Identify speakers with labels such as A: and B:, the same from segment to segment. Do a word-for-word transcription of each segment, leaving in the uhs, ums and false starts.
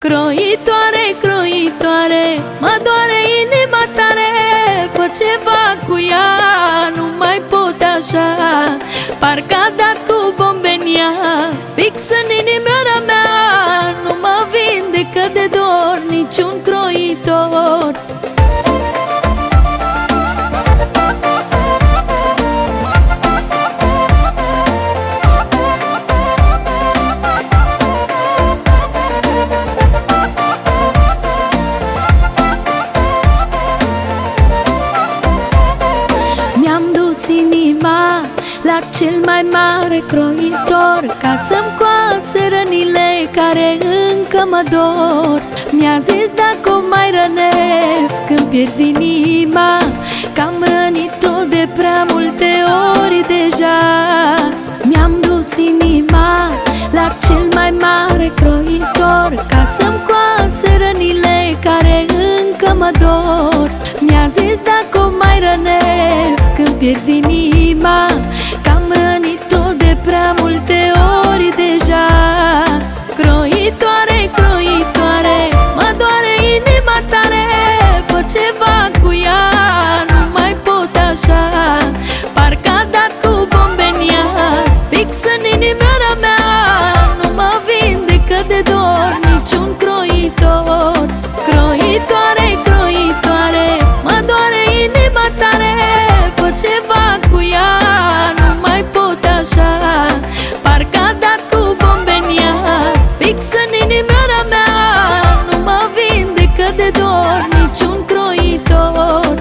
A: Croitoare, croitoare, mă doare inima tare. Fă ceva cu ea, nu mai pot așa. Parcă a dat cu bombe în ea, fix în inimioara mea. Nu mă vindecă de dor niciun croitor. Inima la cel mai mare croitor, ca să-mi coase rănile care încă mă dor. Mi-a zis dacă o mai rănesc îmi pierd inima, că am rănit-o de prea multe ori deja. Mi-am dus inima la cel mai mare croitor, ca să-mi coase rănile care încă mă dor. Mi-a zis dacă o mai rănesc îmi pierd inima, că am rănit-o de prea multe ori deja. Croitoare, croitoare, mă doare inima tare. Fă ceva cu ea, nu mai pot așa. Parcă a dat cu bombe în ea, fix în inimioara mea. Nu mă vindecă de dor niciun croitor. Croitoare, croitoare, mă doare inima tare. Fă ceva cu ea, nu mai pot așa. Parcă a dat cu bombe în ea, fix în inimioara mea. Nu mă vindecă de dor niciun croitor.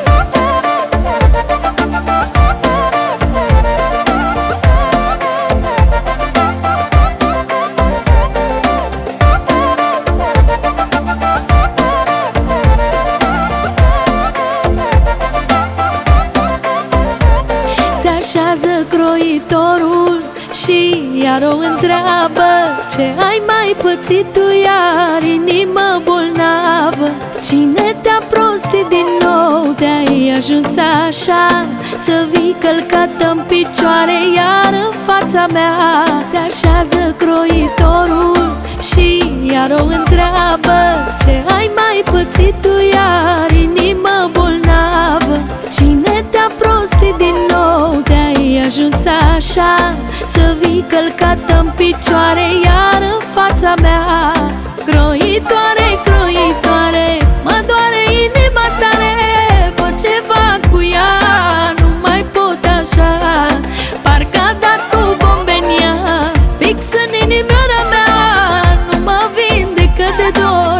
A: Se așează croitorul și iar o întreabă: ce ai mai pățit tu iar, inimă bolnavă? Cine te-a prostit din nou, de-ai ajuns așa? Să vii călcată-n picioare iar în fața mea. Se așează croitorul și iar o întreabă: ce ai mai pățit tu iar, inimă bolnavă? Cine te-a prostit din nou, de-ai ajuns așa? Să vii călcată-n picioare iar în fața mea. Croitoare, croitoare, mă doare inima tare. Fă ceva cu ea, nu mai pot așa. Parcă a dat cu bombe în ea, fix în inimioara mea. Nu mă vindecă de dor